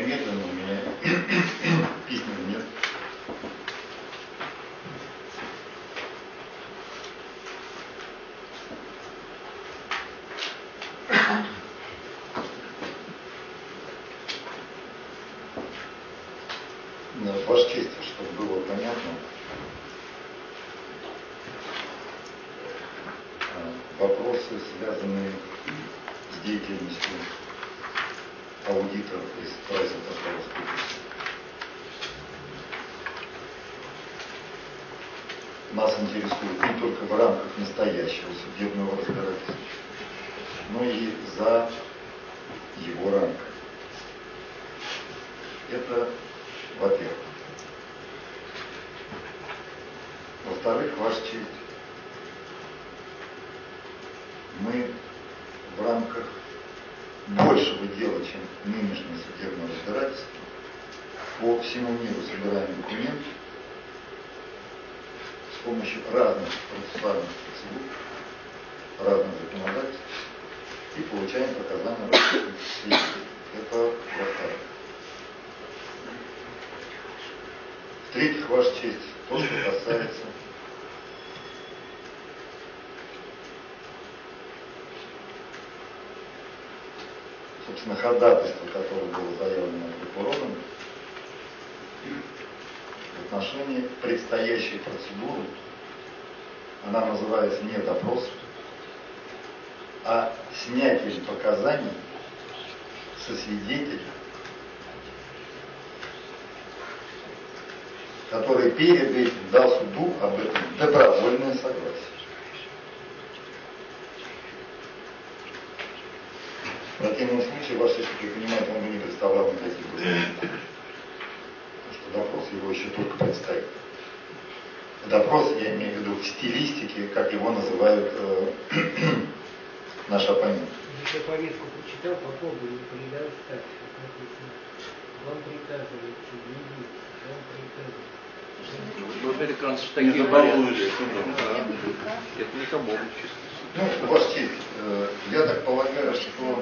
немедленно, у меня письма нет. Ваша честь, чтобы было понятно, вопросы, связанные с деятельностью аудиторов из PricewaterhouseCoopers, нас интересует не только в рамках настоящего судебного разбирательства, но и за его рамками. Это во-первых. Во-вторых, Ваша честь, мы в рамках большего дела, чем нынешнее судебное разбирательство, по всему миру собираем документы с помощью разных процессуальных процедур, разных законодательств и получаем показания разных свидетелей. Это во-вторых. В-третьих, Ваша честь, то, что касается собственно ходатайства, которое было заявлено прокурором в отношении предстоящей процедуры, она называется не допрос, а снятие показаний со свидетеля, который перед этим дал суду об этом добровольное согласие. В противном случае, Ваша честь, как вы понимаете, он бы не представлял никаких условий. Потому что допрос его еще только предстоит. Допрос, я имею в виду в стилистике, как его называют наши оппоненты. Если повестку прочитал, попробуй не передавать так, как написано. Вам приказывают, не вам приказывают. В американцев такие порядки. Это не кому чисто. Ну, Ваша честь, я так полагаю, что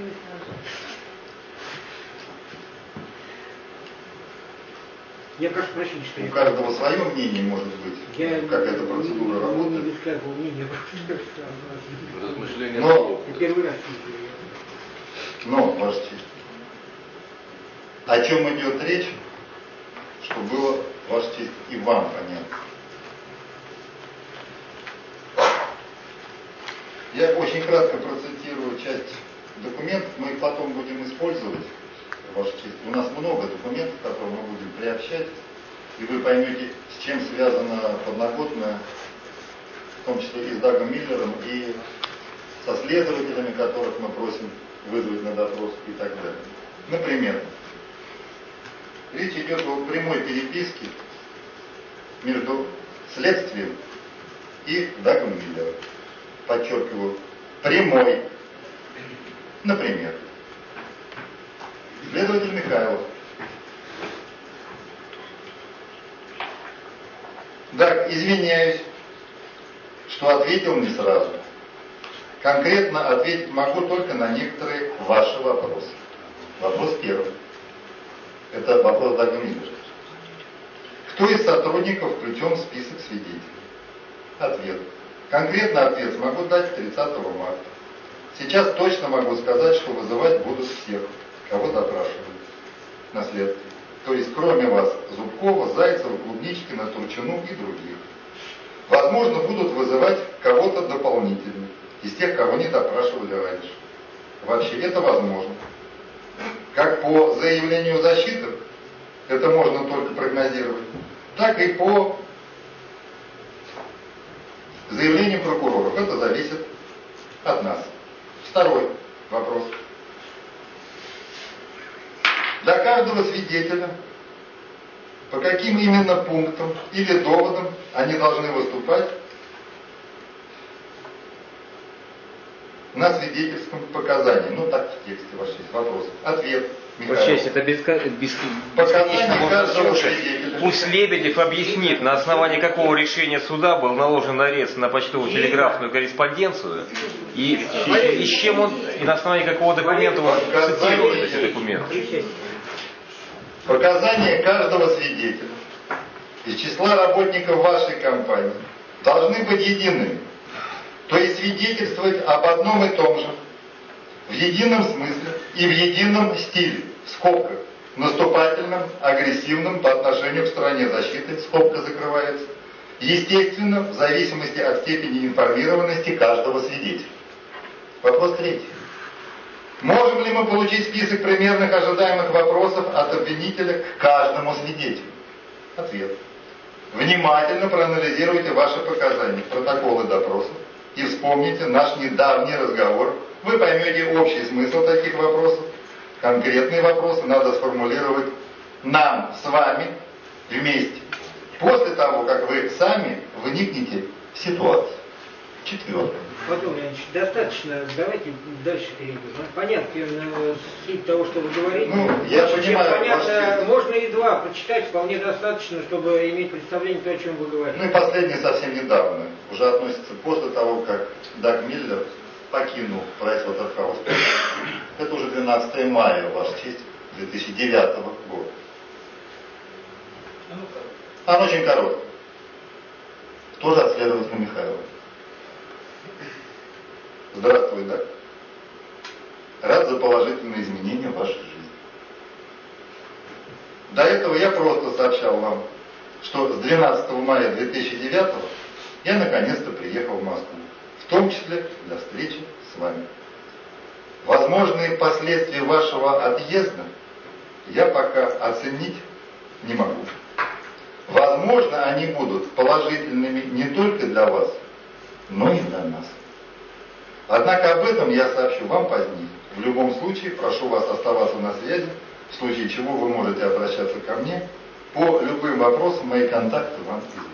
я прошу прощения, что у каждого свое мнение может быть, как эта процедура работает. Я не высказывал мнение, Размышления. Но, я первый раз но, Ваша честь, о чем идет речь, чтобы было, Ваша честь, и вам понятно. Я очень кратко процитирую часть документов, мы их потом будем использовать, Ваша честь. У нас много документов, которые мы будем приобщать, и вы поймете, с чем связана подноготная, в том числе и с Дагом Миллером, и со следователями, которых мы просим вызвать на допрос и так далее. Например, речь идет о прямой переписке между следствием и Дагом Миллером. Подчеркиваю, прямой. Например, следователь Михайлов. Да, извиняюсь, что ответил не сразу. Конкретно ответить могу только на некоторые ваши вопросы. Вопрос первый. Это вопрос Дага Миллера. Кто из сотрудников включен в список свидетелей? Ответ. Конкретно ответ смогу дать 30 марта. Сейчас точно могу сказать, что вызывать будут всех, кого допрашивают на следствии. То есть кроме вас Зубкова, Зайцева, Клубничкина, Турчину и других. Возможно, будут вызывать кого-то дополнительно, из тех, кого не допрашивали раньше. Вообще это возможно. Как по заявлению защиты, это можно только прогнозировать, так и по заявлению прокуроров. Это зависит от нас. Второй вопрос. Для каждого свидетеля, по каким именно пунктам или доводам они должны выступать на свидетельском показании. Ну так в тексте ваш есть вопрос. Ответ. Ваша честь, это бесконечно можно слушать. Пусть Лебедев объяснит, на основании какого решения суда был наложен арест на почтово-телеграфную корреспонденцию и с чем он, и на основании какого документа он цитирует эти документы. Показания каждого свидетеля из числа работников вашей компании должны быть едиными, то есть свидетельствовать об одном и том же, в едином смысле и в едином стиле, в скобках, наступательном, агрессивном по отношению к стороне защиты, скобка закрывается, естественно, в зависимости от степени информированности каждого свидетеля. Вопрос третий. Можем ли мы получить список примерных ожидаемых вопросов от обвинителя к каждому свидетелю? Ответ. Внимательно проанализируйте ваши показания, протоколы допросов и вспомните наш недавний разговор. Вы поймете общий смысл таких вопросов. Конкретные вопросы надо сформулировать нам с вами вместе. После того, как вы сами вникнете в ситуацию. Четвертое. Владимир Леонидович, достаточно, давайте дальше перейдем. Понятно, суть того, что вы говорите. Я понимаю, понятно, можно и два прочитать, вполне достаточно, чтобы иметь представление о чем вы говорите. И последнее совсем недавно, уже относится после того, как Даг Миллер покинул Прайсватерхаус. Это уже 12 мая, Ваша честь, 2009 года. Оно очень короткое. Тоже от следователя Михайлова. Здравствуй, Даг. Рад за положительные изменения в вашей жизни. До этого я просто сообщал вам, что с 12 мая 2009 я наконец-то приехал в Москву, в том числе для встречи с вами. Возможные последствия вашего отъезда я пока оценить не могу. Возможно, они будут положительными не только для вас, но и для нас. Однако об этом я сообщу вам позднее. В любом случае, прошу вас оставаться на связи, в случае чего вы можете обращаться ко мне. По любым вопросам мои контакты вам известны.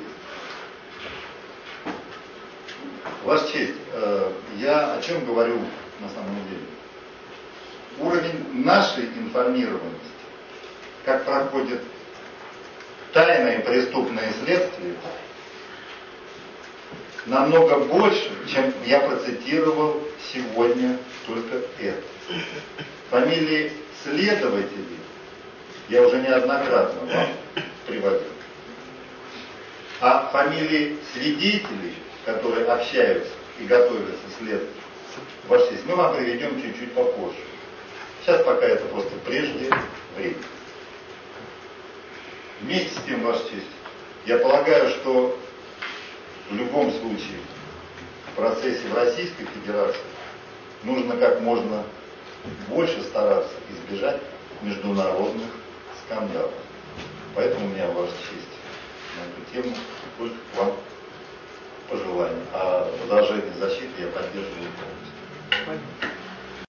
Ваша честь, я о чем говорю на самом деле? Уровень нашей информированности, как проходит тайное преступное следствие, намного больше, чем я процитировал сегодня только это. Фамилии следователей я уже неоднократно вам приводил. А фамилии свидетелей, которые общаются и готовятся следовать, Ваша честь, мы вам приведем чуть-чуть попозже. Сейчас пока это просто прежде времени. Вместе с тем, Ваша честь, я полагаю, что в любом случае в процессе в Российской Федерации нужно как можно больше стараться избежать международных скандалов. Поэтому у меня, Ваша честь, на эту тему только к вам пожелания. А продолжение защиты я поддерживаю полностью.